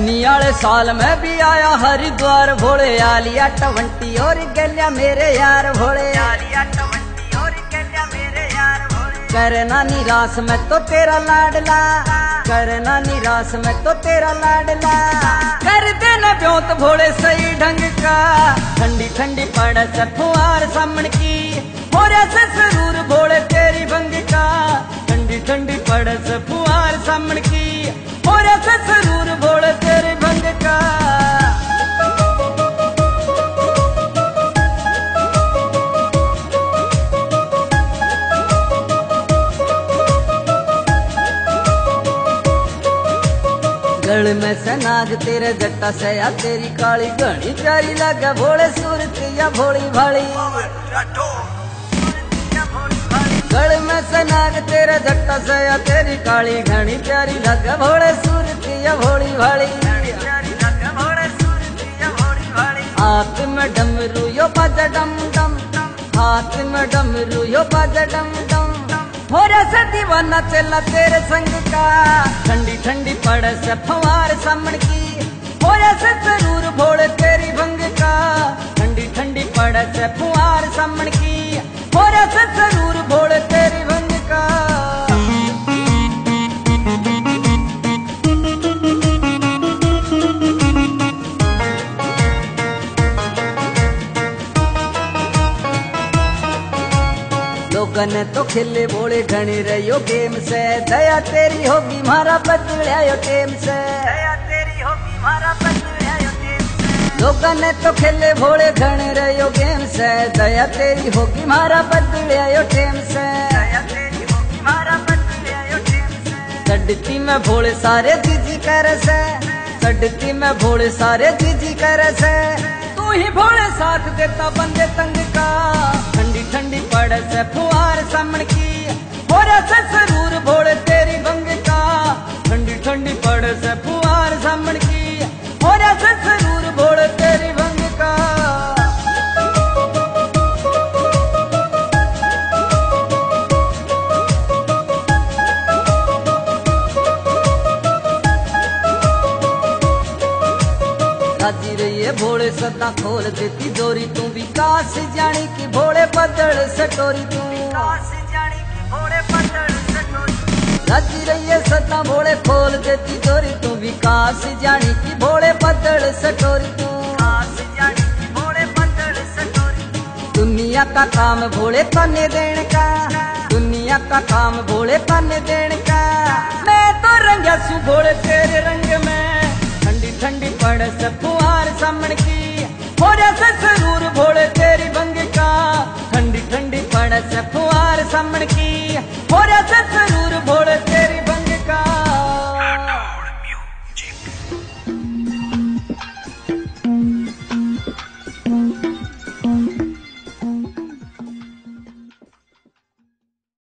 उन्नीस साल में भी आया हरिद्वार भोले आलिया 20 और गलिया मेरे यार भोले आलिया 20 और गलिया मेरे यार भोले। करना निराश में तो तेरा लाडला, करना निराश में तो तेरा लाडला, कर देना ब्योत भोले सही ढंग का। ठंडी ठंडी पड़ से फुहार सामन की, हो से जरूर भोले तेरी भंग का। ठंडी ठंडी पड़ से फुहार सामन की, हो से जरूर भोले तेरी भंग का। गल में से नाग तेरे जट्टा से या तेरी काली घनी प्यारी लगे भोले सूरत या भोली भाली। गल में से नाग तेरे जट्टा से या तेरी काली घनी प्यारी लगे भोले सूरत या भोली भाली। हाथ में डमरू यो बाजा डम डम, हाथ में डमरू यो बाजा डम डम, हो से दीवाना चला तेरे संग का। ठंडी ठंडी पड़ से फवार सामन की, हो से जरूर भोले तेरी भंग का। ठंडी ठंडी पड़ से फवार सामन की, हो से जरूर भोले तेरी भंग का। लोगन तो खिले बोले घनी रहियो गेम से, दया तेरी होगी मारा बदलायो टेम से, दया तेरी होगी मारा बदलायो टेम से। लोगन तो खिले भोले घने रहियो गेम से, दया तेरी होगी मारा बदलायो टेम से, दया तेरी होगी मारा बदलायो टेम से। सड़ती में भोले सारे जीजी कर से, सड़ती में भोले सारे जीजी कर से, तू ही भोले साथ देता बंदे तंग का। ठंडी ठंडी पड़ से फुहार सामन की, हो से जरूर भोले तेरी भंग का। ठंडी ठंडी पड़ से फुहार सामन की, हो से जरूर भोले तेरी भंग का। राजी रहिए भोले सदा खोल देती जोरी, तू विकास जानी की भोले बदल सटोरी, तू विकास जानी की भोले बदल सटोरी। राजी रहिए सदा भोले खोल देती जोरी, तू विकास जानी की भोले बदल सटोरी, तू विकास जानी की भोले बदल सटोरी। दुनिया का काम भोले तने देने का, दुनिया का काम भोले तने देने का। मैं तो रंगा सू भोले तेरे रंग में। ठंडी ठंडी पड़ से फुहार सामन की, हो से जरूर भोले तेरी भंग का। ठंडी ठंडी पड़ से फुहार सामन की, हो से जरूर भोले